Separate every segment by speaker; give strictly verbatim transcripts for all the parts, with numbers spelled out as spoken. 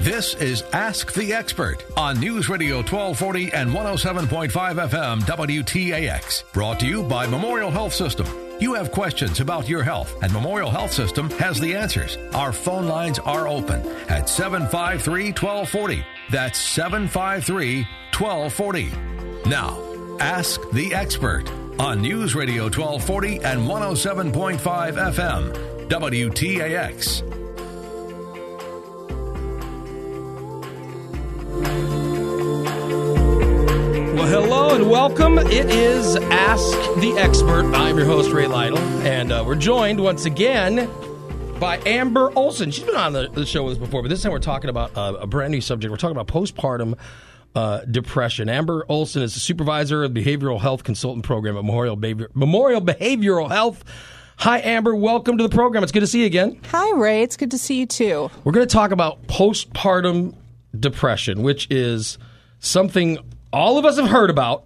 Speaker 1: This is Ask the Expert on News Radio twelve forty and one oh seven point five F M W T A X. Brought to you by Memorial Health System. You have questions about your health, and Memorial Health System has the answers. Our phone lines are open at seven five three, one two four zero. That's seven five three, one two four zero. Now, Ask the Expert on News Radio twelve forty and one oh seven point five F M W T A X.
Speaker 2: Well, hello and welcome. It is Ask the Expert. I'm your host, Ray Lytle, and uh, we're joined once again by Amber Olson. She's been on the, the show with us before, but this time we're talking about uh, a brand new subject. We're talking about postpartum uh, depression. Amber Olson is the supervisor of the Behavioral Health Consultant Program at Memorial, Behavior- Memorial Behavioral Health. Hi, Amber. Welcome to the program. It's good to see you again.
Speaker 3: Hi, Ray. It's good to see you, too.
Speaker 2: We're going to talk about postpartum depression, which is something all of us have heard about,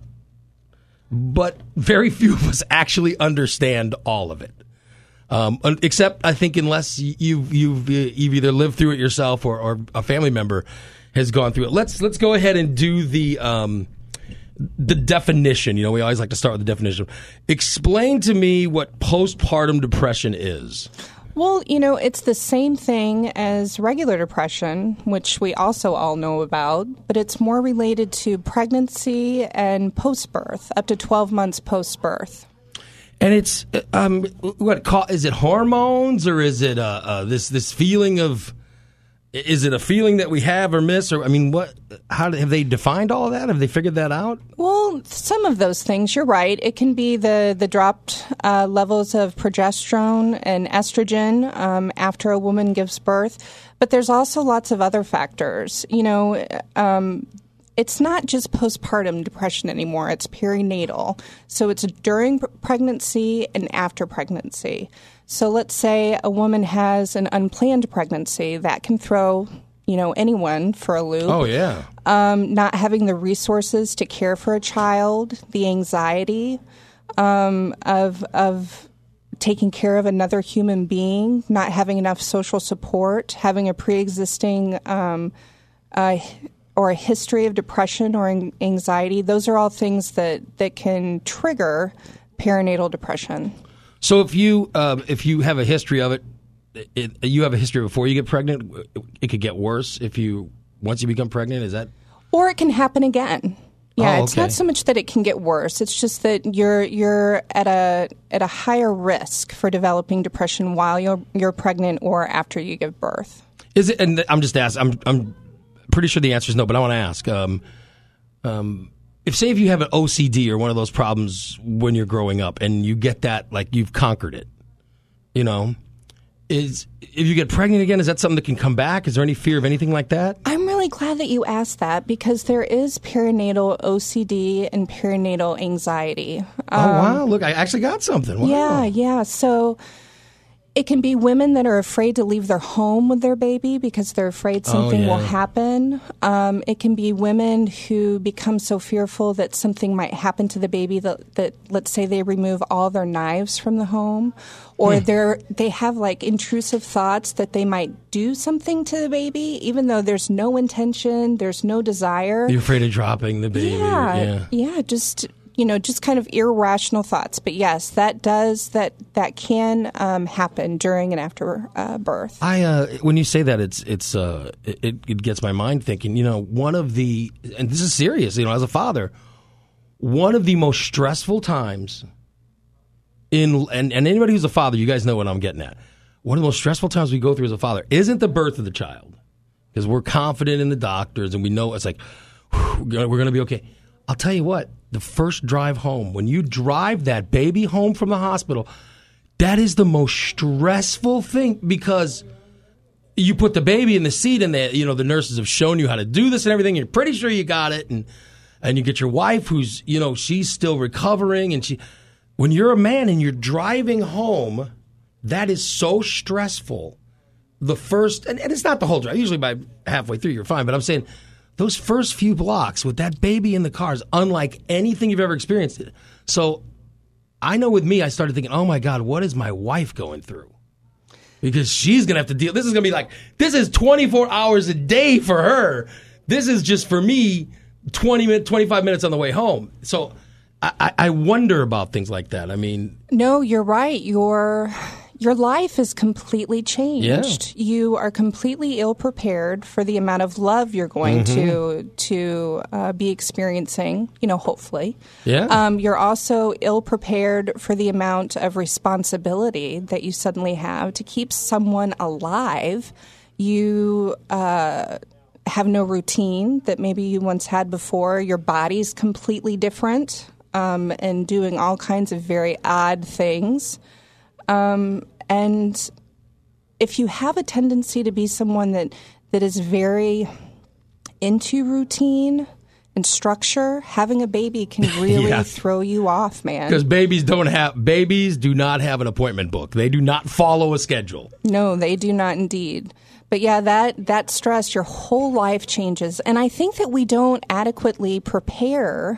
Speaker 2: but very few of us actually understand all of it. Um, except, I think, unless you've you've you've either lived through it yourself or, or a family member has gone through it. Let's let's go ahead and do the um, the definition. You know, we always like to start with the definition. Explain to me what postpartum depression is.
Speaker 3: Well, you know, it's the same thing as regular depression, which we also all know about, but it's more related to pregnancy and post-birth, up to twelve months post-birth.
Speaker 2: And it's, um, what, is it hormones, or is it uh, uh, this this feeling of, is it a feeling that we have or miss? Or, I mean, what? How have they defined all of that? Have they figured that out?
Speaker 3: Well, some of those things, you're right. It can be the, the dropped uh, levels of progesterone and estrogen um, after a woman gives birth. But there's also lots of other factors. You know, um, it's not just postpartum depression anymore. It's perinatal. So it's during pregnancy and after pregnancy. So let's say a woman has an unplanned pregnancy. That can throw, you know, anyone for a loop.
Speaker 2: Oh, yeah.
Speaker 3: Um, not having the resources to care for a child, the anxiety um, of of taking care of another human being, not having enough social support, having a pre-existing um, uh, or a history of depression or anxiety. Those are all things that, that can trigger perinatal depression.
Speaker 2: So if you uh, if you have a history of it, it, you have a history before you get pregnant, it could get worse if you once you become pregnant. Is that?
Speaker 3: Or it can happen again. Yeah,
Speaker 2: oh,
Speaker 3: it's
Speaker 2: okay.
Speaker 3: not so much that it can get worse. It's just that you're you're at a at a higher risk for developing depression while you're you're pregnant or after you give birth.
Speaker 2: Is it? And I'm just asking. I'm I'm pretty sure the answer is no, but I want to ask. Um, um, If, say, if you have an O C D or one of those problems when you're growing up and you get that, like, you've conquered it, you know, is if you get pregnant again, is that something that can come back? Is there any fear of anything like that?
Speaker 3: I'm really glad that you asked that because there is perinatal O C D and perinatal anxiety.
Speaker 2: Oh,
Speaker 3: um,
Speaker 2: wow. Look, I actually got something. Wow.
Speaker 3: Yeah, yeah. So it can be women that are afraid to leave their home with their baby because they're afraid something
Speaker 2: oh, yeah.
Speaker 3: will happen. Um, it can be women who become so fearful that something might happen to the baby that, that let's say, they remove all their knives from the home, or
Speaker 2: hmm.
Speaker 3: they're they have like intrusive thoughts that they might do something to the baby, even though there's no intention, there's no desire.
Speaker 2: You're afraid of dropping the baby.
Speaker 3: Yeah,
Speaker 2: yeah,
Speaker 3: yeah, just. You know, just kind of irrational thoughts. But yes, that does, that that can um, happen during and after uh, birth.
Speaker 2: I uh, when you say that, it's it's uh, it, it gets my mind thinking. You know, one of the, and this is serious. You know, as a father, one of the most stressful times in and, and anybody who's a father, you guys know what I'm getting at. One of the most stressful times we go through as a father isn't the birth of the child, because we're confident in the doctors and we know it's like whew, we're going to be okay. I'll tell you what. The first drive home, when you drive that baby home from the hospital, that is the most stressful thing because you put the baby in the seat and the, you know, the nurses have shown you how to do this and everything. You're pretty sure you got it. And, and you get your wife who's, you know, she's still recovering. And she, when you're a man and you're driving home, that is so stressful. The first, and, and it's not the whole drive. Usually by halfway through, you're fine. But I'm saying, those first few blocks with that baby in the car is unlike anything you've ever experienced. So I know with me, I started thinking, oh, my God, what is my wife going through? because she's going to have to deal. This is going to be like, this is twenty-four hours a day for her. This is just for me, twenty minutes, twenty-five minutes on the way home. So I, I wonder about things like that. I mean,
Speaker 3: no, you're right. Your your life is completely changed.
Speaker 2: Yeah.
Speaker 3: You are completely ill prepared for the amount of love you're going
Speaker 2: Mm-hmm.
Speaker 3: to to uh, be experiencing. You know, hopefully.
Speaker 2: Yeah.
Speaker 3: Um, you're also ill prepared for the amount of responsibility that you suddenly have to keep someone alive. You. Uh, have no routine that maybe you once had before. Your body's completely different um, and doing all kinds of very odd things. Um, and if you have a tendency to be someone that, that is very into routine and structure, having a baby can really
Speaker 2: Yeah.
Speaker 3: throw you off, man.
Speaker 2: because babies don't have babies do not have an appointment book. They do not follow a schedule.
Speaker 3: No, they do not indeed. But yeah, that, that stress, your whole life changes. And I think that we don't adequately prepare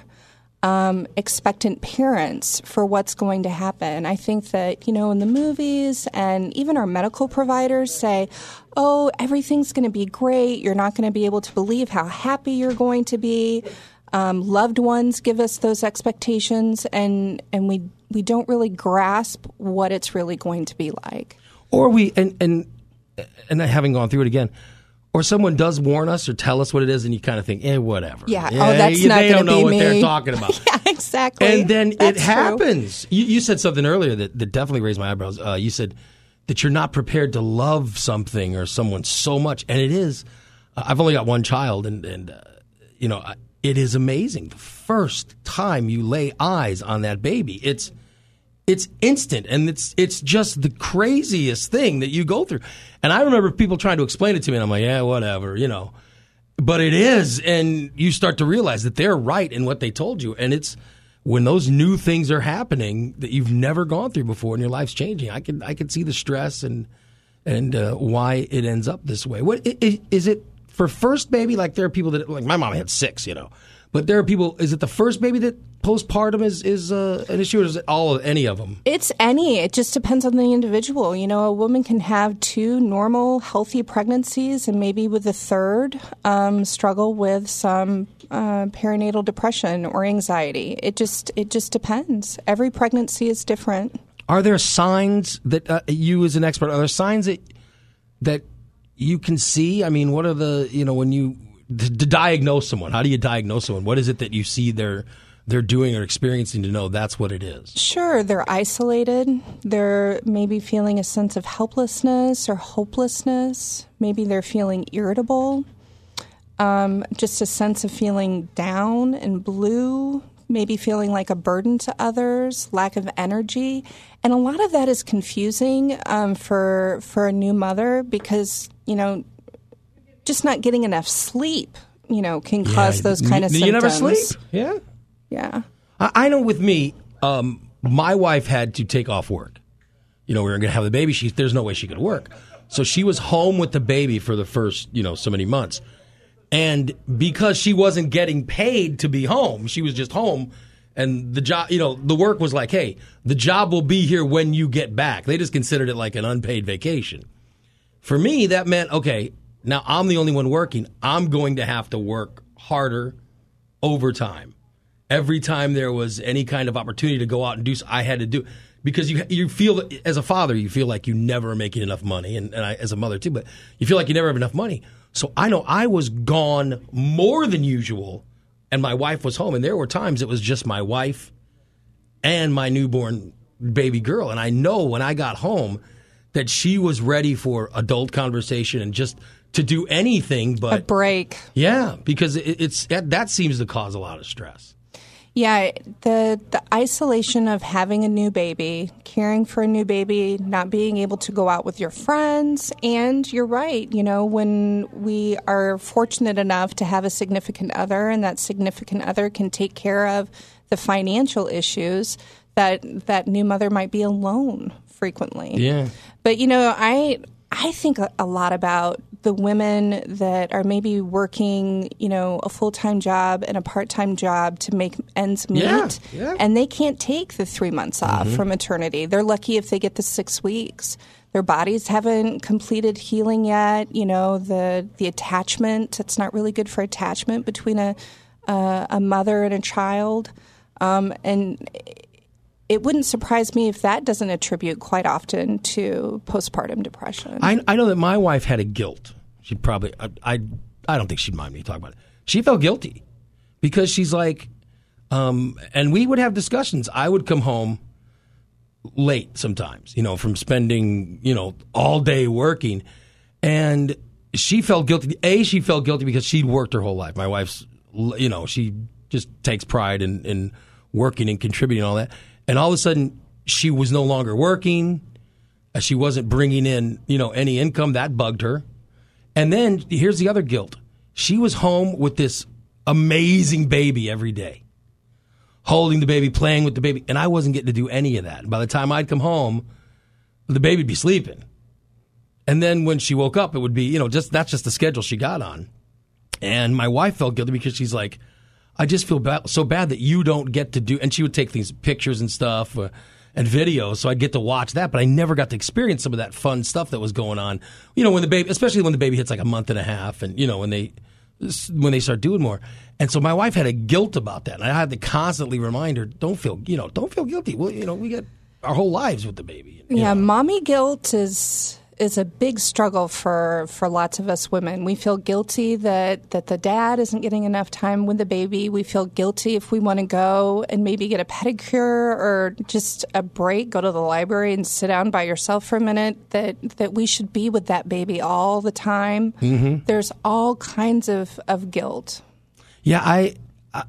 Speaker 3: um, expectant parents for what's going to happen. I think that, you know, in the movies and even our medical providers say, oh, everything's going to be great. You're not going to be able to believe how happy you're going to be. Um, loved ones give us those expectations, and, and we, we don't really grasp what it's really going to be like.
Speaker 2: Or we, and, and, and having gone through it again, or someone does warn us or tell us what it is, and you kind of think, eh, whatever.
Speaker 3: Yeah.
Speaker 2: Yeah,
Speaker 3: Oh, that's
Speaker 2: you-
Speaker 3: not
Speaker 2: They
Speaker 3: going
Speaker 2: don't
Speaker 3: to be
Speaker 2: know what
Speaker 3: me.
Speaker 2: they're talking about.
Speaker 3: Yeah, exactly.
Speaker 2: And then
Speaker 3: That's
Speaker 2: it
Speaker 3: true.
Speaker 2: happens. You, you said something earlier that, that definitely raised my eyebrows. Uh, you said that you're not prepared to love something or someone so much, and it is. Uh, I've only got one child, and, and uh, you know, I, it is amazing. The first time you lay eyes on that baby, it's it's instant, and it's it's just the craziest thing that you go through. And I remember people trying to explain it to me, and I'm like, yeah, whatever, you know. But it is, and you start to realize that they're right in what they told you. And it's when those new things are happening that you've never gone through before, and your life's changing. I can I can see the stress and and uh, why it ends up this way. What i- i- is it for first baby? Like there are people that like my mom had six, you know. But there are people. Is it the first baby that postpartum is is uh, an issue, or is it all of any of them?
Speaker 3: It's any. It just depends on the individual. You know, a woman can have two normal, healthy pregnancies, and maybe with the third, um, struggle with some uh, perinatal depression or anxiety. It just it just depends. Every pregnancy is different.
Speaker 2: Are there signs that uh, you, as an expert, are there signs that that you can see? I mean, what are the you know when you to, to diagnose someone? How do you diagnose someone? What is it that you see they're they're doing or experiencing to know that's what it is?
Speaker 3: Sure, they're isolated. They're maybe feeling a sense of helplessness or hopelessness. Maybe they're feeling irritable. Um, just a sense of feeling down and blue. Maybe feeling like a burden to others, lack of energy. And a lot of that is confusing um, for for a new mother because, you know, just not getting enough sleep, you know, can cause
Speaker 2: Yeah,
Speaker 3: those kind of
Speaker 2: you,
Speaker 3: symptoms.
Speaker 2: You never sleep? Yeah.
Speaker 3: Yeah.
Speaker 2: I, I know with me, um, my wife had to take off work. You know, we were going to have the baby. She, there's no way she could work. So she was home with the baby for the first, you know, so many months. And because she wasn't getting paid to be home, she was just home. And the job, you know, the work was like, hey, the job will be here when you get back. They just considered it like an unpaid vacation. For me, that meant, okay, now I'm the only one working. I'm going to have to work harder overtime. Every time there was any kind of opportunity to go out and do, I had to do, because you you feel, as a father, you feel like you never are making enough money, and, and I, as a mother too, but you feel like you never have enough money. So I know I was gone more than usual, and my wife was home, and there were times it was just my wife and my newborn baby girl, and I know when I got home that she was ready for adult conversation and just to do anything but
Speaker 3: A break.
Speaker 2: Yeah, because it, it's that, that seems to cause a lot of stress.
Speaker 3: Yeah, the the isolation of having a new baby, caring for a new baby, not being able to go out with your friends, and you're right, you know, when we are fortunate enough to have a significant other and that significant other can take care of the financial issues, that that new mother might be alone frequently.
Speaker 2: Yeah.
Speaker 3: But, you know, I I think a, a lot about the women that are maybe working, you know, a full-time job and a part-time job to make ends meet,
Speaker 2: Yeah, yeah.
Speaker 3: and they can't take the three months off from maternity. They're lucky if they get the six weeks. their bodies haven't completed healing yet. You know, the the attachment, it's not really good for attachment between a uh, a mother and a child. Um, and it wouldn't surprise me if that doesn't attribute quite often to postpartum depression.
Speaker 2: I, I know that my wife had a guilt. She'd probably, I, I, I don't think she'd mind me talking about it. She felt guilty because she's like, um, and we would have discussions. I would come home late sometimes, you know, from spending, you know, all day working. And she felt guilty. A, she felt guilty because she'd worked her whole life. My wife's, you know, she just takes pride in, in working and contributing and all that. And all of a sudden, she was no longer working. She wasn't bringing in, you know, any income. That bugged her. And then here's the other guilt. She was home with this amazing baby every day, holding the baby, playing with the baby. And I wasn't getting to do any of that. And by the time I'd come home, the baby would be sleeping. And then when she woke up, it would be, you know, just that's just the schedule she got on. And my wife felt guilty because she's like, I just feel bad, so bad that you don't get to do, and she would take these pictures and stuff uh, and videos, so I'd get to watch that, but I never got to experience some of that fun stuff that was going on. You know, when the baby, especially when the baby hits like a month and a half, and you know when they when they start doing more. And so my wife had a guilt about that, and I had to constantly remind her, don't feel, you know, don't feel guilty. Well, you know, we got our whole lives with the baby.
Speaker 3: Yeah,
Speaker 2: know.
Speaker 3: Mommy guilt is. is a big struggle for, for lots of us women. We feel guilty that, that the dad isn't getting enough time with the baby. We feel guilty if we want to go and maybe get a pedicure or just a break, go to the library and sit down by yourself for a minute, that, that we should be with that baby all the time. Mm-hmm. There's all kinds of, of guilt.
Speaker 2: Yeah, I,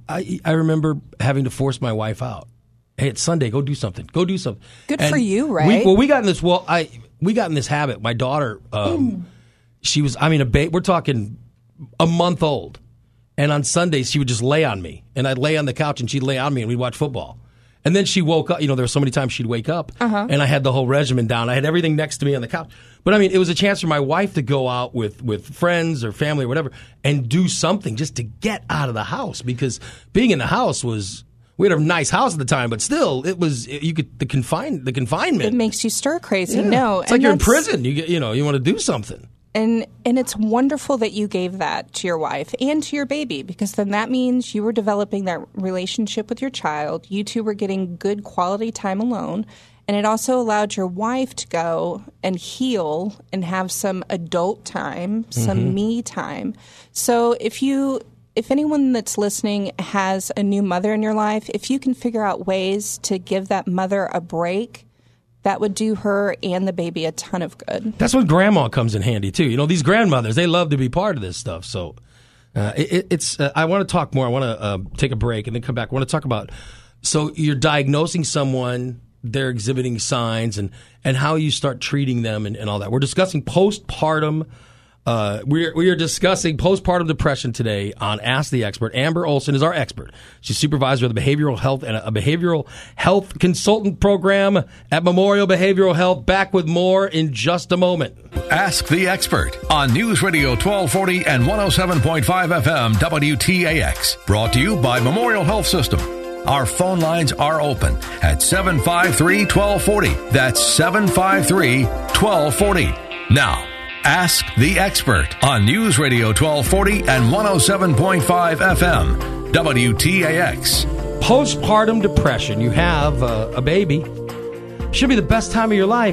Speaker 2: I I remember having to force my wife out. Hey, it's Sunday. Go do something. Go do something.
Speaker 3: Good
Speaker 2: and
Speaker 3: for you, right?
Speaker 2: We, well, we got in this. Well, I we got in this habit. My daughter, um, she was. I mean, a ba- we're talking a month old, and on Sundays she would just lay on me, and I'd lay on the couch, and she'd lay on me, and we'd watch football. And then she woke up. You know, there were so many times she'd wake up, uh-huh. and I had the whole regimen down. I had everything next to me on the couch. But I mean, it was a chance for my wife to go out with, with friends or family or whatever and do something just to get out of the house, because being in the house was. We had a nice house at the time, but still, it was you could the confine the confinement.
Speaker 3: It makes you stir crazy.
Speaker 2: Yeah.
Speaker 3: No,
Speaker 2: it's like you're in prison. You get, you know, you want to do something.
Speaker 3: And and it's wonderful that you gave that to your wife and to your baby, because then that means you were developing that relationship with your child. You two were getting good quality time alone. And it also allowed your wife to go and heal and have some adult time, some mm-hmm. me time. So if you... If anyone that's listening has a new mother in your life, if you can figure out ways to give that mother a break, that would do her and the baby a ton of good.
Speaker 2: That's when grandma comes in handy, too. You know, these grandmothers, they love to be part of this stuff. So uh, it, it's. Uh, I want to talk more. I want to uh, take a break and then come back. I want to talk about, so you're diagnosing someone, they're exhibiting signs, and, and how you start treating them and, and all that. We're discussing postpartum Uh, we are, we are discussing postpartum depression today on Ask the Expert. Amber Olson is our expert. She's supervisor of the behavioral health and a behavioral health consultant program at Memorial Behavioral Health. Back with more in just a moment.
Speaker 1: Ask the Expert on News Radio twelve forty and one oh seven point five F M W T A X. Brought to you by Memorial Health System. Our phone lines are open at seven five three, one two four oh. That's seven five three, one two four oh. Now, Ask the Expert on News Radio twelve forty and one oh seven point five F M W T A X.
Speaker 2: Postpartum depression. You have uh, a baby. Should be the best time of your life.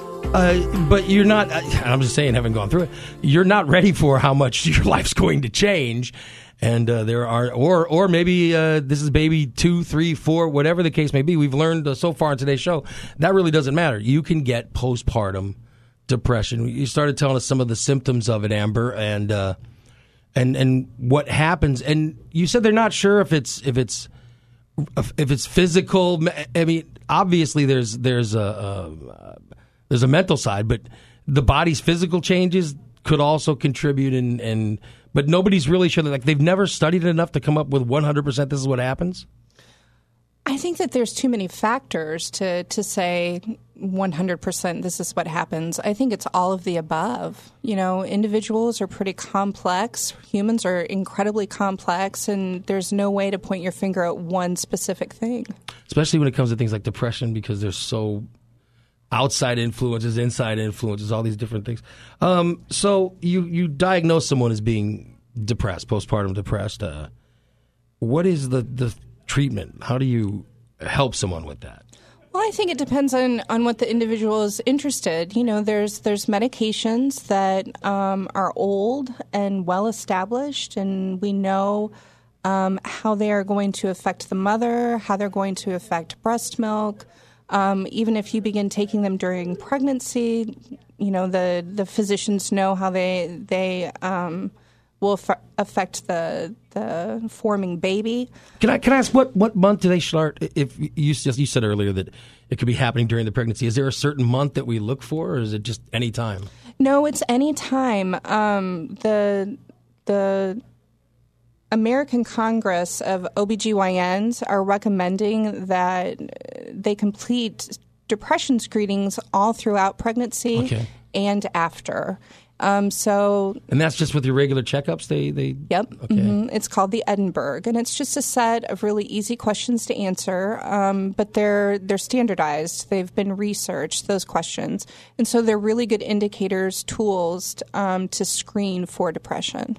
Speaker 2: Uh, but you're not, uh, I'm just saying, having gone through it, you're not ready for how much your life's going to change. And uh, there are, or or maybe uh, this is baby two, three, four, whatever the case may be. We've learned uh, so far in today's show, that really doesn't matter. You can get postpartum depression. You started telling us some of the symptoms of it, Amber, and uh, and and what happens. And you said they're not sure if it's if it's if it's physical. I mean, obviously there's there's a, a there's a mental side, but the body's physical changes could also contribute. And and but nobody's really sure. Like, they've never studied it enough to come up with one hundred percent this is what happens.
Speaker 3: I think that there's too many factors to, to say one hundred percent this is what happens. I think it's all of the above. You know, individuals are pretty complex. Humans are incredibly complex, and there's no way to point your finger at one specific thing.
Speaker 2: Especially when it comes to things like depression, because there's so outside influences, inside influences, all these different things. Um, so you, you diagnose someone as being depressed, postpartum depressed. Uh, what is the, the treatment? How do you help someone with that?
Speaker 3: Well, I think it depends on, on what the individual is interested. You know, there's there's medications that um, are old and well established, and we know um, how they are going to affect the mother, how they're going to affect breast milk. Um, even if you begin taking them during pregnancy, you know, the, the physicians know how they they um, will f- affect the the forming baby.
Speaker 2: Can I can I ask what, what month do they start? If you just you said earlier that it could be happening during the pregnancy, is there a certain month that we look for, or is it just any time?
Speaker 3: No, it's any time. Um, the the American Congress of O B G Y Ns are recommending that they complete depression screenings all throughout pregnancy
Speaker 2: okay.
Speaker 3: and after. Um, so,
Speaker 2: and that's just with your regular checkups? They, they
Speaker 3: Yep.
Speaker 2: Okay.
Speaker 3: Mm-hmm. It's called the Edinburgh, and it's just a set of really easy questions to answer, um, but they're they're standardized. They've been researched, those questions, and so they're really good indicators, tools um, to screen for depression.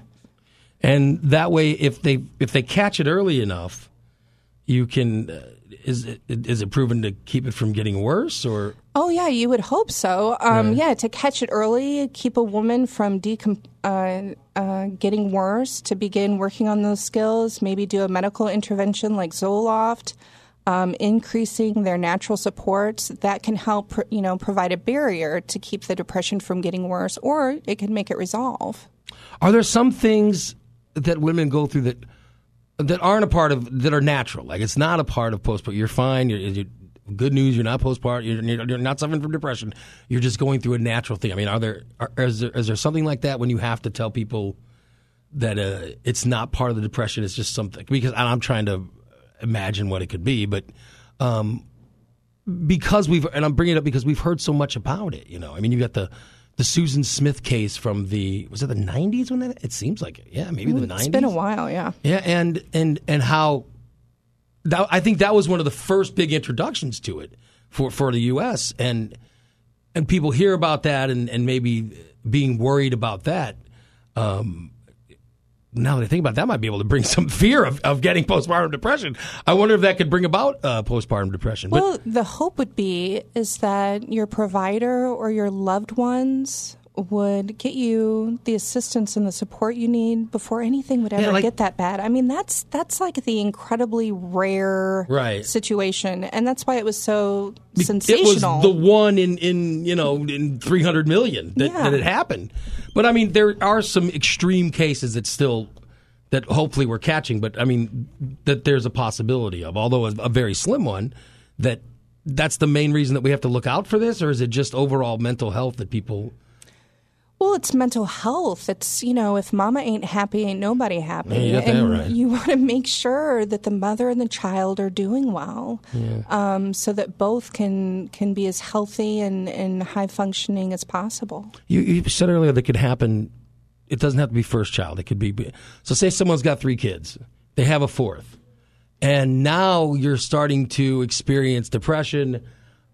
Speaker 2: And that way, if they if they catch it early enough, you can uh, is it, is it proven to keep it from getting worse, or?
Speaker 3: Oh yeah, you would hope so. Um,
Speaker 2: yeah.
Speaker 3: yeah, to catch it early, keep a woman from decom- uh, uh, getting worse, to begin working on those skills, maybe do a medical intervention like Zoloft, um, increasing their natural supports. That can help, you know, provide a barrier to keep the depression from getting worse, or it can make it resolve.
Speaker 2: Are there some things that women go through that that aren't a part of, that are natural? Like, it's not a part of postpartum. You're fine. You're, you're good news. You're not postpartum. You're, you're, you're not suffering from depression. You're just going through a natural thing. I mean, are there are, is there is there something like that when you have to tell people that uh, it's not part of the depression? It's just something, because I'm trying to imagine what it could be, but um, because we've and I'm bringing it up because we've heard so much about it. You know, I mean, you got the. The Susan Smith case from the, was it the nineties when that, it seems like it. Yeah, maybe the nineties.
Speaker 3: It's been a while, yeah.
Speaker 2: Yeah, and and and how, that, I think that was one of the first big introductions to it for, for the U S, and and people hear about that and, and maybe being worried about that. Um, now that I think about it, that might be able to bring some fear of, of getting postpartum depression. I wonder if that could bring about uh, postpartum depression. But,
Speaker 3: well, the hope would be is that your provider or your loved ones would get you the assistance and the support you need before anything would ever
Speaker 2: yeah, like,
Speaker 3: get that bad. I mean, that's that's like the incredibly rare
Speaker 2: right.
Speaker 3: situation, and that's why it was so
Speaker 2: it
Speaker 3: sensational.
Speaker 2: It was the one in, in you know in three hundred million that,
Speaker 3: yeah.
Speaker 2: that it happened. But I mean, there are some extreme cases that still that hopefully we're catching. But I mean, that there's a possibility of, although a, a very slim one, that that's the main reason that we have to look out for this, or is it just overall mental health that people?
Speaker 3: Well, it's mental health. It's, you know, if mama ain't happy, ain't nobody happy.
Speaker 2: Yeah, you got that
Speaker 3: and
Speaker 2: right.
Speaker 3: You want to make sure that the mother and the child are doing well,
Speaker 2: yeah.
Speaker 3: um, so that both can can be as healthy and, and high functioning as possible.
Speaker 2: You, you said earlier that could happen. It doesn't have to be first child. It could be. So say someone's got three kids. They have a fourth. And now you're starting to experience depression.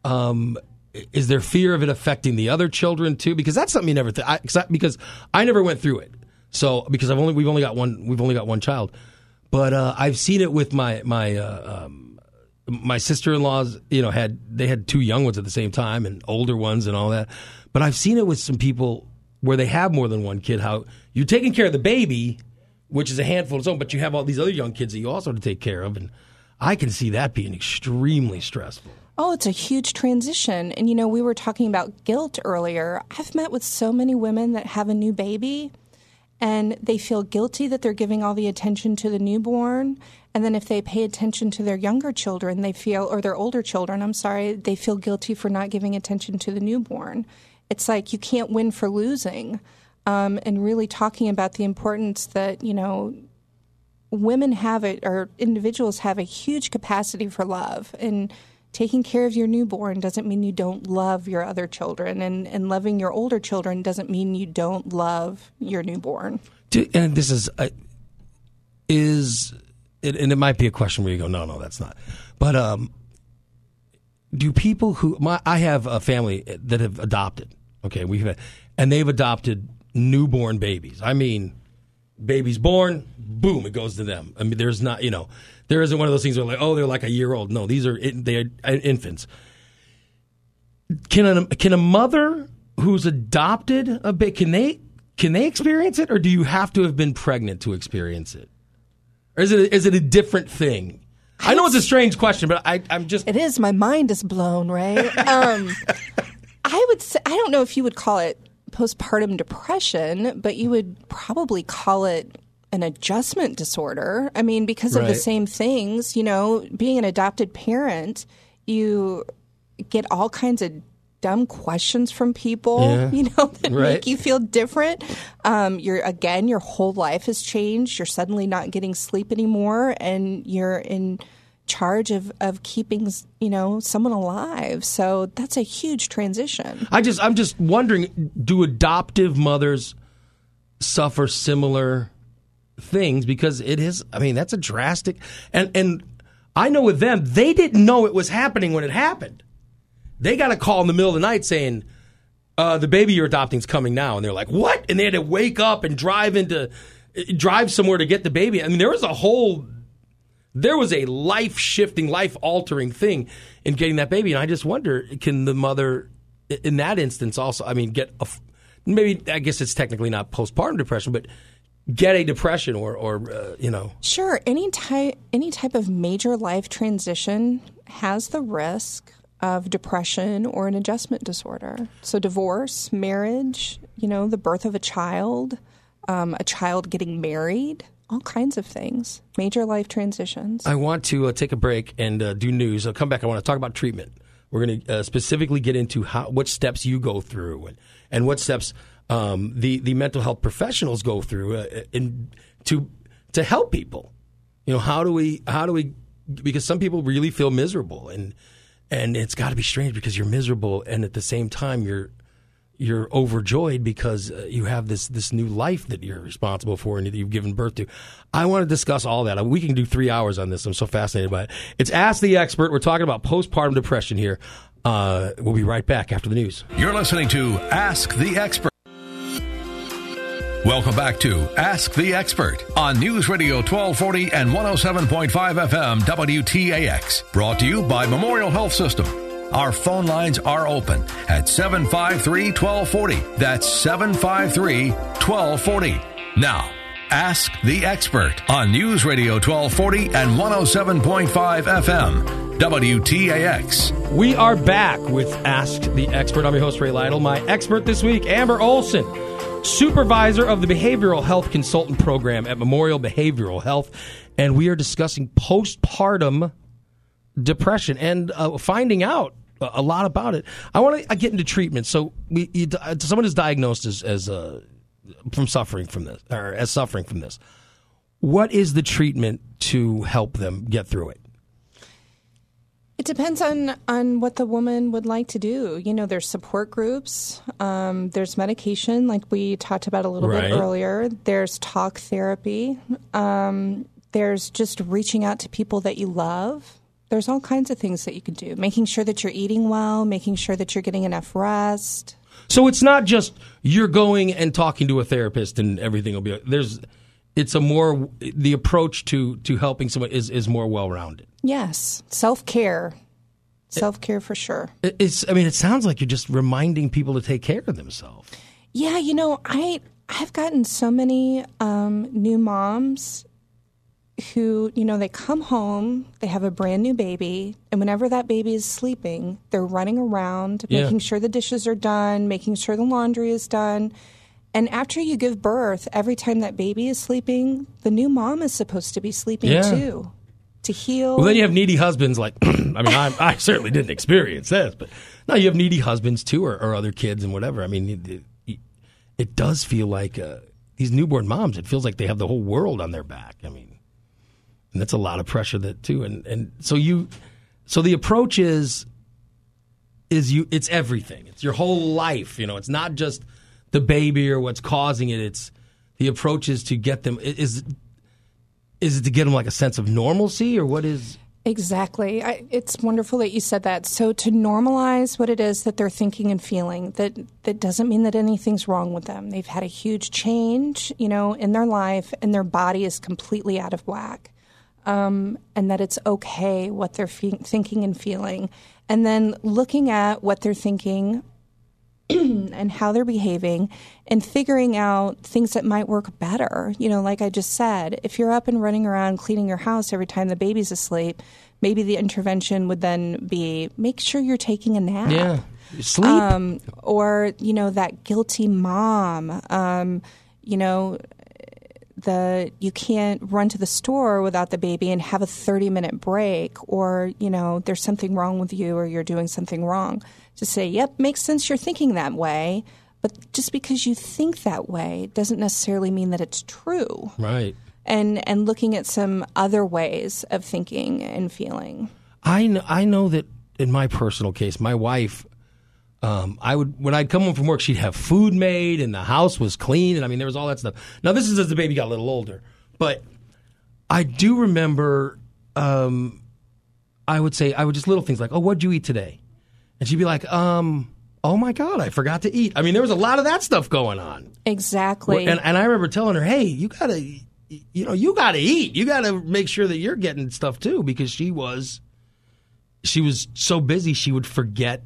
Speaker 2: Um Is there fear of it affecting the other children too? Because that's something you never th- I, because I never went through it. So because I've only we've only got one we've only got one child, but uh, I've seen it with my my uh, um, my sister-in-laws. You know, had they had two young ones at the same time and older ones and all that. But I've seen it with some people where they have more than one kid. How you're taking care of the baby, which is a handful of its own, but you have all these other young kids that you also have to take care of, and I can see that being extremely stressful.
Speaker 3: Oh, it's a huge transition. And, you know, we were talking about guilt earlier. I've met with so many women that have a new baby, and they feel guilty that they're giving all the attention to the newborn. And then if they pay attention to their younger children, they feel, or their older children, I'm sorry, they feel guilty for not giving attention to the newborn. It's like you can't win for losing. Um, and really talking about the importance that, you know, women have it, or individuals have a huge capacity for love. And taking care of your newborn doesn't mean you don't love your other children, and, and loving your older children doesn't mean you don't love your newborn.
Speaker 2: And this is, uh, is it, and it might be a question where you go, no, no, that's not. But um, do people who my I have a family that have adopted. Okay, we've had, and they've adopted newborn babies. I mean, baby's born, boom, it goes to them. I mean, there's not, you know, there isn't one of those things where like, oh, they're like a year old. No, these are they are infants. Can a can a mother who's adopted a baby, can they can they experience it, or do you have to have been pregnant to experience it, or is it is it a different thing? I know it's a strange question, but I, I'm just
Speaker 3: it is. My mind is blown, right? um, I would say I don't know if you would call it postpartum depression, but you would probably call it an adjustment disorder. I mean, because of
Speaker 2: right.
Speaker 3: the same things. You know, being an adopted parent, you get all kinds of dumb questions from people,
Speaker 2: yeah.
Speaker 3: you know, that
Speaker 2: right.
Speaker 3: make you feel different. Um, you're again, your whole life has changed. You're suddenly not getting sleep anymore, and you're in charge of, of keeping, you know, someone alive. So that's a huge transition.
Speaker 2: I just, I'm just wondering, do adoptive mothers suffer similar things? Because it is, I mean, that's a drastic, and and I know with them, they didn't know it was happening when it happened. They got a call in the middle of the night saying, uh, the baby you're adopting is coming now. And they're like, what? And they had to wake up and drive into, drive somewhere to get the baby. I mean, there was a whole, there was a life-shifting, life-altering thing in getting that baby. And I just wonder, can the mother, in that instance also, I mean, get a, maybe, I guess it's technically not postpartum depression, but get a depression or, or uh, you know.
Speaker 3: Sure. Any type, any type of major life transition has the risk of depression or an adjustment disorder. So divorce, marriage, you know, the birth of a child, um, a child getting married, all kinds of things, major life transitions.
Speaker 2: I want to uh, take a break and uh, do news. I'll come back. I want to talk about treatment. We're going to uh, specifically get into how what steps you go through and, and what steps um, the, the mental health professionals go through uh, in, to to help people. You know, how do we, how do we, because some people really feel miserable, and And it's got to be strange because you're miserable, and at the same time you're you're overjoyed because uh, you have this this new life that you're responsible for and that you've given birth to. I want to discuss all that. We can do three hours on this. I'm so fascinated by it. It's Ask the Expert. We're talking about postpartum depression here. Uh, we'll be right back after the news.
Speaker 1: You're listening to Ask the Expert. Welcome back to Ask the Expert on News Radio twelve forty and one oh seven point five F M W T A X. Brought to you by Memorial Health System. Our phone lines are open at seven five three, one two four oh. That's seven five three, one two four oh. Now, Ask the Expert on News Radio twelve forty and one oh seven point five F M W T A X.
Speaker 2: We are back with Ask the Expert. I'm your host, Ray Lytle. My expert this week, Amber Olson, supervisor of the Behavioral Health Consultant Program at Memorial Behavioral Health, and we are discussing postpartum depression and uh, finding out a lot about it. I want to get into treatment. So, we, you, someone is diagnosed as, as uh, from suffering from this, or as suffering from this. What is the treatment to help them get through it?
Speaker 3: It depends on, on what the woman would like to do. You know, there's support groups. Um, there's medication, like we talked about a little
Speaker 2: right.
Speaker 3: bit earlier. There's talk therapy. Um, there's just reaching out to people that you love. There's all kinds of things that you can do. Making sure that you're eating well, making sure that you're getting enough rest.
Speaker 2: So it's not just you're going and talking to a therapist and everything will be. There's, it's a more the approach to to helping someone is is more well rounded.
Speaker 3: Yes, self-care. Self-care for sure.
Speaker 2: It's. I mean, it sounds like you're just reminding people to take care of themselves.
Speaker 3: Yeah, you know, I I've gotten so many um, new moms who, you know, they come home, they have a brand new baby, and whenever that baby is sleeping, they're running around,
Speaker 2: yeah.
Speaker 3: making sure the dishes are done, making sure the laundry is done. And after you give birth, every time that baby is sleeping, the new mom is supposed to be sleeping
Speaker 2: yeah.
Speaker 3: too. To heal.
Speaker 2: Well, then you have needy husbands like, I mean, I, I certainly didn't experience this, but no, you have needy husbands too, or, or other kids and whatever. I mean, it, it, it does feel like uh, these newborn moms, it feels like they have the whole world on their back. I mean, and that's a lot of pressure that too. And, and so you, so the approach is, is you, it's everything. It's your whole life. You know, it's not just the baby or what's causing it. It's the approach is to get them, is Is it to get them like a sense of normalcy, or what is?
Speaker 3: Exactly. I, it's wonderful that you said that. So to normalize what it is that they're thinking and feeling, that that doesn't mean that anything's wrong with them. They've had a huge change, you know, in their life, and their body is completely out of whack. Um, and that it's okay what they're fe- thinking and feeling. And then looking at what they're thinking and how they're behaving and figuring out things that might work better. You know, like I just said, if you're up and running around cleaning your house every time the baby's asleep, maybe the intervention would then be make sure you're taking a nap.
Speaker 2: Yeah, sleep.
Speaker 3: Um, or, you know, that guilty mom, um, you know, the you can't run to the store without the baby and have a thirty-minute break, or, you know, there's something wrong with you or you're doing something wrong. Just say, yep, makes sense you're thinking that way, but just because you think that way doesn't necessarily mean that it's true.
Speaker 2: Right.
Speaker 3: And and looking at some other ways of thinking and feeling.
Speaker 2: I know, I know that in my personal case, my wife, um, I would when I'd come home from work, she'd have food made and the house was clean, and I mean there was all that stuff. Now this is as the baby got a little older, but I do remember um, I would say I would just little things like, "Oh, what'd you eat today?" And she'd be like, um, "Oh my God, I forgot to eat." I mean, there was a lot of that stuff going on.
Speaker 3: Exactly.
Speaker 2: And and I remember telling her, "Hey, you gotta, you know, you gotta eat. You gotta make sure that you're getting stuff too," because she was, she was so busy she would forget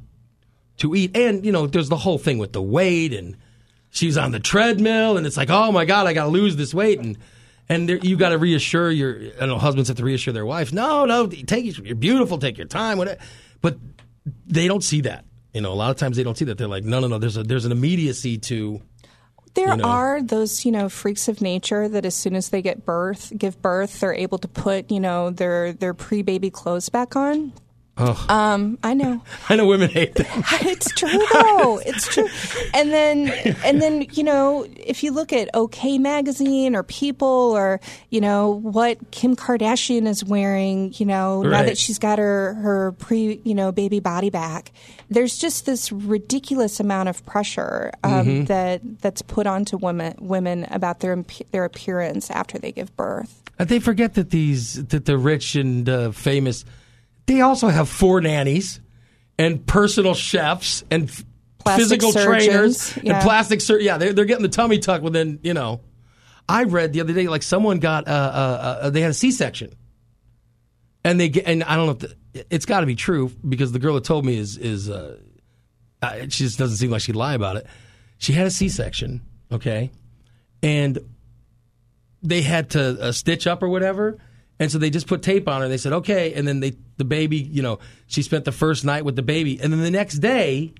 Speaker 2: to eat. And you know, there's the whole thing with the weight, and she's on the treadmill, and it's like, "Oh my God, I gotta lose this weight," and and there, you got to reassure your, I know husbands have to reassure their wives, "No, no, take you're beautiful, take your time," whatever. But they don't see that. You know, a lot of times they don't see that. They're like, no, no, no, there's a, there's an immediacy to...
Speaker 3: There
Speaker 2: you know. are
Speaker 3: those, you know, freaks of nature that as soon as they get birth, give birth, they're able to put, you know, their, their pre-baby clothes back on.
Speaker 2: Oh.
Speaker 3: Um, I know.
Speaker 2: I know women hate that.
Speaker 3: It's true, though. It's true. And then, and then, you know, if you look at OK Magazine or People or, you know, what Kim Kardashian is wearing, you know,
Speaker 2: right.
Speaker 3: now that she's got her, her pre, you know, baby body back, there's just this ridiculous amount of pressure um, mm-hmm. that that's put onto women women about their their appearance after they give birth.
Speaker 2: And they forget that these that the rich and uh, famous. They also have four nannies and personal chefs and
Speaker 3: plastic
Speaker 2: physical
Speaker 3: surgeons,
Speaker 2: trainers
Speaker 3: yeah.
Speaker 2: and plastic surgeons. Yeah, they're, they're getting the tummy tuck within, you know. I read the other day, like someone got, uh, uh, uh, they had a C-section. And they get, and I don't know if the, it's got to be true because the girl that told me is, is uh, uh, she just doesn't seem like she'd lie about it. She had a C-section, okay? And they had to uh, stitch up or whatever. And so they just put tape on her. They said, okay. And then they, the baby, you know, she spent the first night with the baby. And then the next day,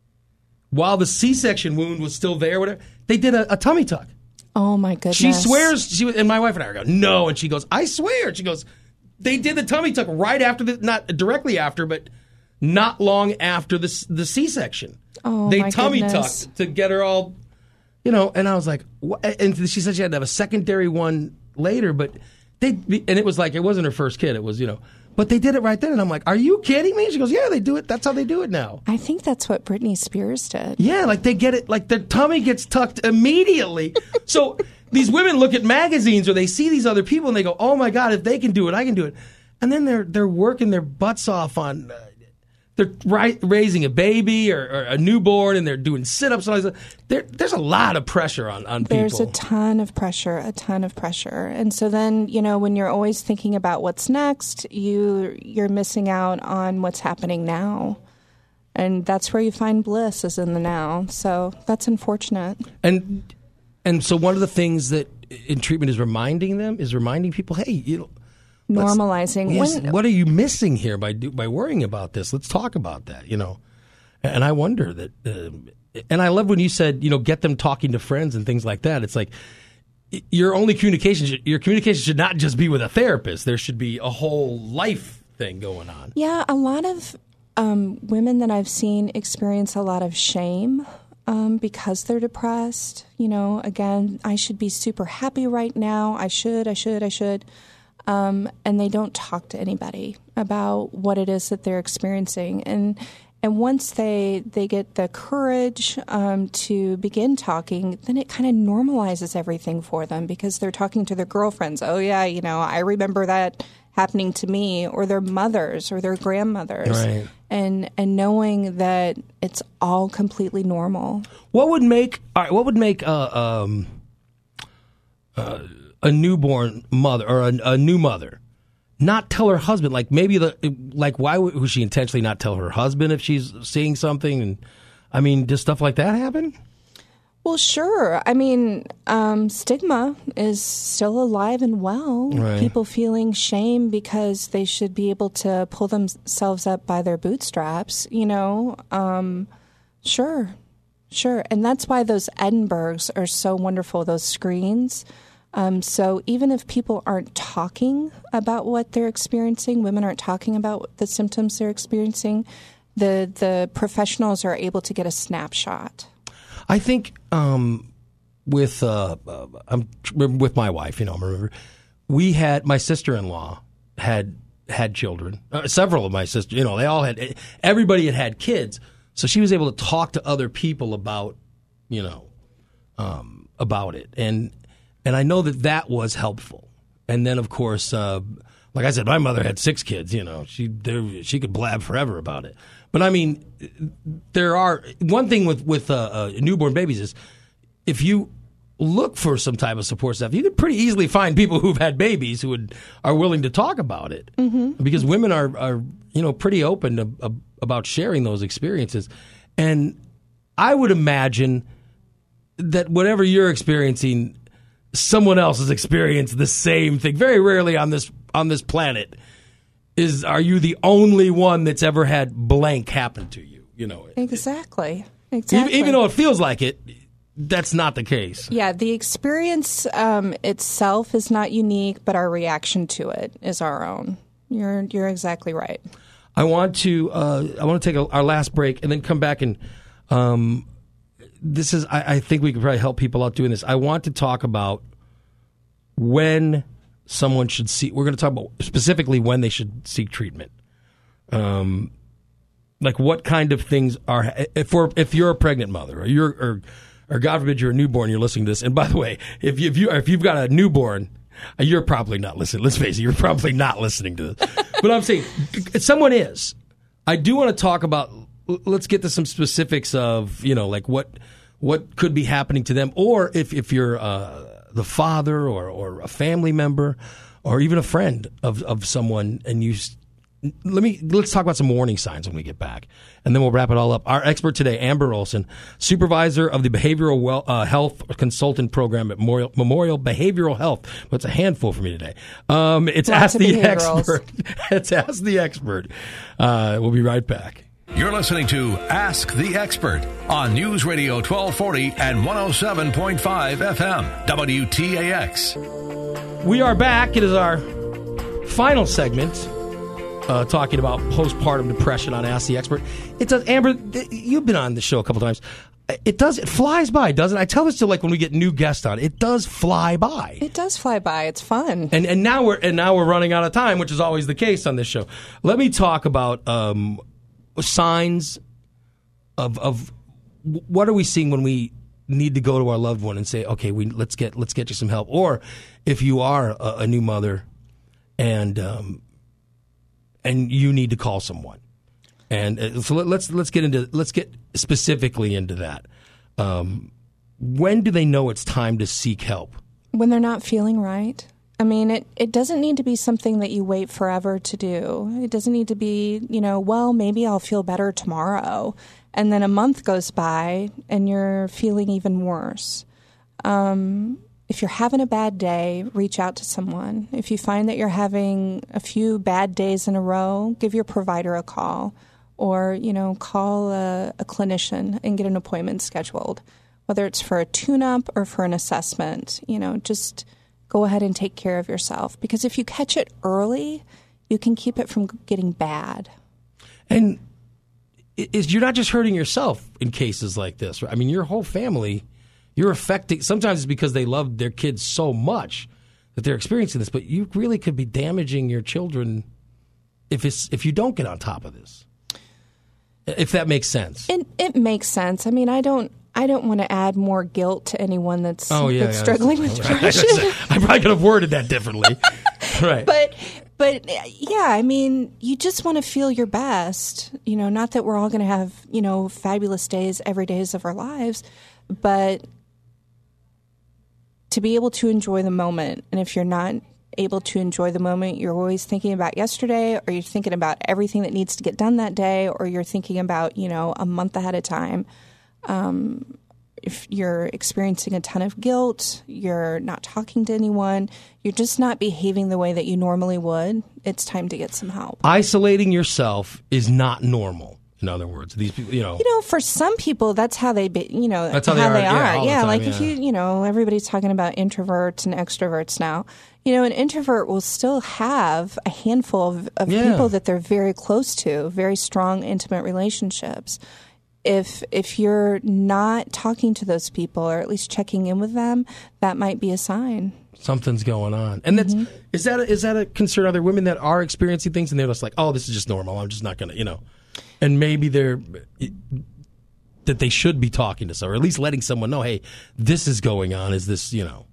Speaker 2: while the C-section wound was still there, whatever, they did a, a tummy tuck.
Speaker 3: Oh, my goodness.
Speaker 2: She swears, she was, and my wife and I go, no. And she goes, I swear. She goes, they did the tummy tuck right after, the, not directly after, but not long after the, the C-section.
Speaker 3: Oh,
Speaker 2: they
Speaker 3: my
Speaker 2: tummy
Speaker 3: goodness.
Speaker 2: tucked to get her all, you know, and I was like, what? And she said she had to have a secondary one later, but... They and it was like it wasn't her first kid. It was, you know, but they did it right then, and I'm like, "Are you kidding me?" She goes, "Yeah, they do it. That's how they do it now."
Speaker 3: I think that's what Britney Spears did.
Speaker 2: Yeah, like they get it, like their tummy gets tucked immediately. So these women look at magazines or they see these other people and they go, "Oh my God, if they can do it, I can do it." And then they're they're working their butts off on. Uh, They're right, raising a baby or, or a newborn, and they're doing sit-ups. And all this. There, there's a lot of pressure on, on people.
Speaker 3: There's a ton of pressure, a ton of pressure. And so then, you know, when you're always thinking about what's next, you, you're missing out on what's happening now. And that's where you find bliss, is in the now. So that's unfortunate.
Speaker 2: And and so one of the things that in treatment is reminding them, is reminding people, hey, you know,
Speaker 3: normalizing.
Speaker 2: Yes,
Speaker 3: when,
Speaker 2: what are you missing here by do, by worrying about this? Let's talk about that, you know. And I wonder that, uh, and I love when you said, you know, get them talking to friends and things like that. It's like your only communication, your communication should not just be with a therapist. There should be a whole life thing going on.
Speaker 3: Yeah, a lot of um, women that I've seen experience a lot of shame um, because they're depressed. You know, again, I should be super happy right now. I should, I should, I should. Um, and they don't talk to anybody about what it is that they're experiencing. And And once they they get the courage um, to begin talking, then it kind of normalizes everything for them because they're talking to their girlfriends. Oh, yeah, you know, I remember that happening to me, or their mothers or their grandmothers.
Speaker 2: Right.
Speaker 3: And and knowing that it's all completely normal.
Speaker 2: What would make all right, what would make uh, um, uh, a newborn mother or a, a new mother not tell her husband? Like maybe the like why would, would she intentionally not tell her husband if she's seeing something? And I mean, does stuff like that happen?
Speaker 3: Well, sure. I mean, um, stigma is still alive and well.
Speaker 2: Right.
Speaker 3: People feeling shame because they should be able to pull themselves up by their bootstraps, you know. Um, sure, sure. And that's why those Edinburghs are so wonderful, those screens. Um, so even if people aren't talking about what they're experiencing, women aren't talking about the symptoms they're experiencing, the the professionals are able to get a snapshot.
Speaker 2: I think um, with uh, uh, I'm with my wife, you know, remember we had my sister-in-law had had children. Uh, several of my sisters, you know, they all had. Everybody had had kids, so she was able to talk to other people about, you know, um, about it, and and I know that that was helpful. And then, of course, uh, like I said, my mother had six kids. You know, she there, she could blab forever about it. But I mean, there are one thing with with uh, uh, newborn babies is if you look for some type of support staff, you could pretty easily find people who've had babies who would are willing to talk about it, mm-hmm. because women are are you know pretty open to, uh, about sharing those experiences, and I would imagine that whatever you're experiencing, someone else has experienced the same thing. Very rarely on this on this planet. Is are you the only one that's ever had blank happen to you? You know,
Speaker 3: exactly. Exactly.
Speaker 2: Even, even though it feels like it, that's not the case.
Speaker 3: Yeah, the experience um, itself is not unique, but our reaction to it is our own. You're you're exactly right.
Speaker 2: I want to uh, I want to take a, our last break and then come back and um, this is I, I think we could probably help people out doing this. I want to talk about when someone should see. We're going to talk about specifically when they should seek treatment. Um, like what kind of things are if for if you're a pregnant mother or you're or, or God forbid you're a newborn, you're listening to this. And by the way, if you if you if you've got a newborn, you're probably not listening. Let's face it, you're probably not listening to this. But I'm saying someone is. I do want to talk about. Let's get to some specifics of you know like what what could be happening to them, or if if you're. Uh, the father or, or a family member or even a friend of, of someone, and you let me let's talk about some warning signs when we get back, and then we'll wrap it all up. Our expert today, Amber Olson, supervisor of the Behavioral well, uh, Health Consultant Program at Memorial, Memorial Behavioral Health. But it's a handful for me today. Um, it's
Speaker 3: Lots
Speaker 2: Ask the Expert. It's Ask the Expert. Uh, we'll be right back.
Speaker 1: You're listening to Ask the Expert on News Radio twelve forty and one oh seven point five F M, W T A X.
Speaker 2: We are back. It is our final segment uh, talking about postpartum depression on Ask the Expert. It does, Amber, you've been on the show a couple times. It does, it flies by, doesn't it? I tell this to like when we get new guests on. It does fly by.
Speaker 3: It does fly by. It's fun.
Speaker 2: And and now we're and now we're running out of time, which is always the case on this show. Let me talk about um, signs of of what are we seeing when we need to go to our loved one and say, okay, we let's get let's get you some help. Or if you are a, a new mother and um, and you need to call someone. And uh, so let, let's let's get into let's get specifically into that. Um, when do they know it's time to seek help?
Speaker 3: When they're not feeling right. I mean, it, it doesn't need to be something that you wait forever to do. It doesn't need to be, you know, well, maybe I'll feel better tomorrow. And then a month goes by and you're feeling even worse. Um, if you're having a bad day, reach out to someone. If you find that you're having a few bad days in a row, give your provider a call. Or, you know, call a, a clinician and get an appointment scheduled. Whether it's for a tune-up or for an assessment, you know, just go ahead and take care of yourself. Because if you catch it early, you can keep it from getting bad.
Speaker 2: And is you're not just hurting yourself in cases like this. Right? I mean, your whole family, you're affecting. Sometimes it's because they love their kids so much that they're experiencing this. But you really could be damaging your children if it's if you don't get on top of this. if that makes sense.
Speaker 3: It, it makes sense. I mean, I don't I don't want to add more guilt to anyone that's,
Speaker 2: oh, yeah,
Speaker 3: that's
Speaker 2: yeah,
Speaker 3: struggling with depression.
Speaker 2: I probably could have worded that differently. Right.
Speaker 3: But, but yeah, I mean, you just want to feel your best. You know, not that we're all going to have, you know, fabulous days every days of our lives, but to be able to enjoy the moment. And if you're not able to enjoy the moment, you're always thinking about yesterday, or you're thinking about everything that needs to get done that day, or you're thinking about, you know, a month ahead of time. Um, if you're experiencing a ton of guilt, you're not talking to anyone, you're just not behaving the way that you normally would, it's time to get some help.
Speaker 2: Isolating yourself is not normal. In other words, these people, you know,
Speaker 3: you know, for some people, that's how they, be, you know,
Speaker 2: that's how,
Speaker 3: how
Speaker 2: they,
Speaker 3: they
Speaker 2: are.
Speaker 3: are.
Speaker 2: Yeah,
Speaker 3: yeah
Speaker 2: time,
Speaker 3: like
Speaker 2: yeah.
Speaker 3: if you, you know, everybody's talking about introverts and extroverts now. You know, an introvert will still have a handful of, of
Speaker 2: yeah.
Speaker 3: people that they're very close to, very strong, intimate relationships. If if you're not talking to those people, or at least checking in with them, that might be a sign.
Speaker 2: Something's going on. And that's, mm-hmm. is that a, is that a concern? Are there women that are experiencing things and they're just like, oh, this is just normal, I'm just not going to, you know. And maybe they're, that they should be talking to someone, or at least letting someone know, hey, this is going on. Is this, you know.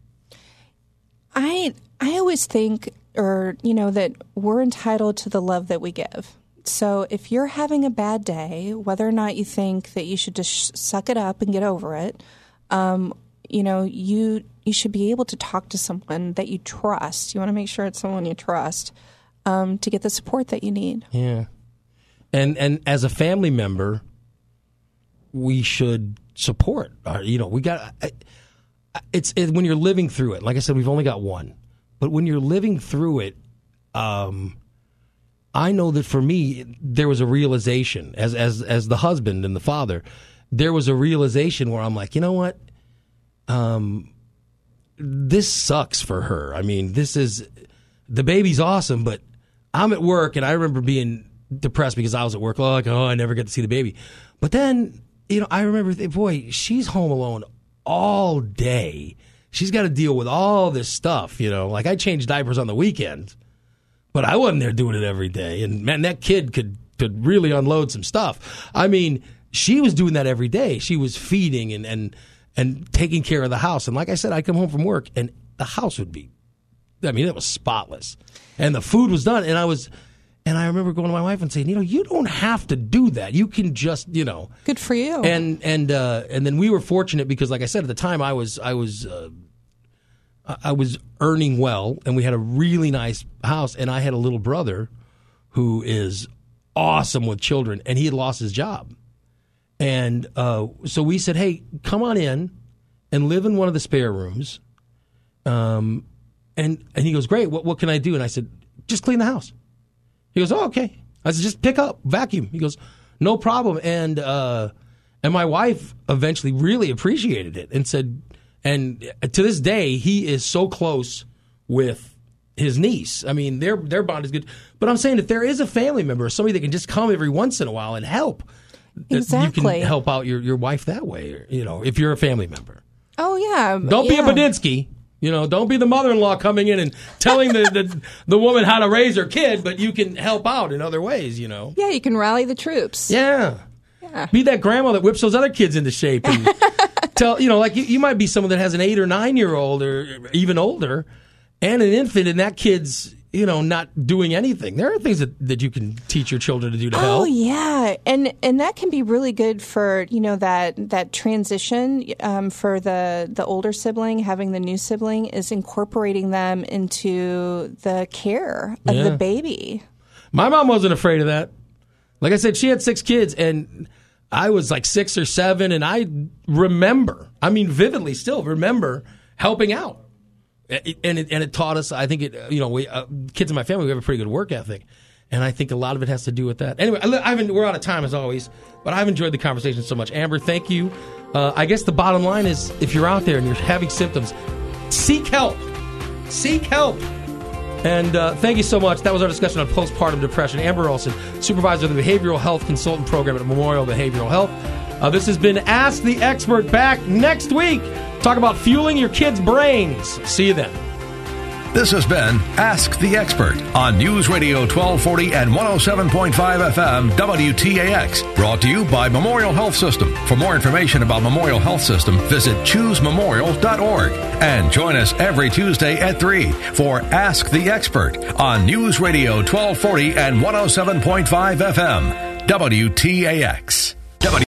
Speaker 3: I I always think, or, you know, that we're entitled to the love that we give. So if you're having a bad day, whether or not you think that you should just suck it up and get over it, um, you know, you you should be able to talk to someone that you trust. You want to make sure it's someone you trust um, to get the support that you need.
Speaker 2: Yeah. And and as a family member, we should support. Our, you know, we got it's it, when you're living through it. Like I said, we've only got one, but when you're living through it, um, I know that for me, there was a realization as as as the husband and the father. There was a realization where I'm like, you know what, um, this sucks for her. I mean, this is the baby's awesome, but I'm at work, and I remember being depressed because I was at work, like, oh, I never get to see the baby. But then, you know, I remember, boy, she's home alone all day. She's got to deal with all this stuff, you know. Like, I changed diapers on the weekend, but I wasn't there doing it every day. And, man, that kid could, could really unload some stuff. I mean, she was doing that every day. She was feeding and, and, and taking care of the house. And like I said, I'd come home from work, and the house would be, I mean, it was spotless. And the food was done, and I was... And I remember going to my wife and saying, you know, you don't have to do that. You can just, you know.
Speaker 3: Good for you.
Speaker 2: And and uh, and then we were fortunate because, like I said, at the time I was I was uh, I was earning well, and we had a really nice house, and I had a little brother who is awesome with children, and he had lost his job. And uh, so we said, hey, come on in and live in one of the spare rooms. Um, and and he goes, great. What what can I do? And I said, just clean the house. He goes, oh, okay. I said, just pick up, vacuum. He goes, no problem. And uh, and my wife eventually really appreciated it and said, and to this day, he is so close with his niece. I mean, their their bond is good. But I'm saying if there is a family member or somebody that can just come every once in a while and help,
Speaker 3: exactly.
Speaker 2: you can help out your, your wife that way, you know, if you're a family member.
Speaker 3: Oh, yeah.
Speaker 2: Don't
Speaker 3: yeah.
Speaker 2: be a Badinsky. You know, don't be the mother-in-law coming in and telling the, the the woman how to raise her kid, but you can help out in other ways, you know.
Speaker 3: Yeah, you can rally the troops.
Speaker 2: Yeah.
Speaker 3: Yeah.
Speaker 2: Be that grandma that whips those other kids into shape. And tell, you know, like you, you might be someone that has an eight or nine-year-old or even older and an infant, and that kid's, you know, not doing anything. There are things that, that you can teach your children to do to
Speaker 3: oh,
Speaker 2: help.
Speaker 3: Oh, yeah. And and that can be really good for, you know, that that transition um, for the, the older sibling, having the new sibling, is incorporating them into the care of
Speaker 2: yeah.
Speaker 3: the baby.
Speaker 2: My mom wasn't afraid of that. Like I said, she had six kids, and I was like six or seven, and I remember, I mean, vividly still remember helping out. And it, and it taught us, I think, it you know, we uh, kids in my family, we have a pretty good work ethic. And I think a lot of it has to do with that. Anyway, I, I've been, we're out of time as always, but I've enjoyed the conversation so much. Amber, thank you. Uh, I guess the bottom line is, if you're out there and you're having symptoms, seek help. Seek help. And uh, thank you so much. That was our discussion on postpartum depression. Amber Olson, supervisor of the Behavioral Health Consultant Program at Memorial Behavioral Health. Uh, this has been Ask the Expert. Back next week. Talk about fueling your kids' brains. See you then.
Speaker 1: This has been Ask the Expert on News Radio twelve forty and one oh seven point five F M W T A X. Brought to you by Memorial Health System. For more information about Memorial Health System, visit choose memorial dot org. And join us every Tuesday at three for Ask the Expert on News Radio twelve forty and one oh seven point five F M W T A X.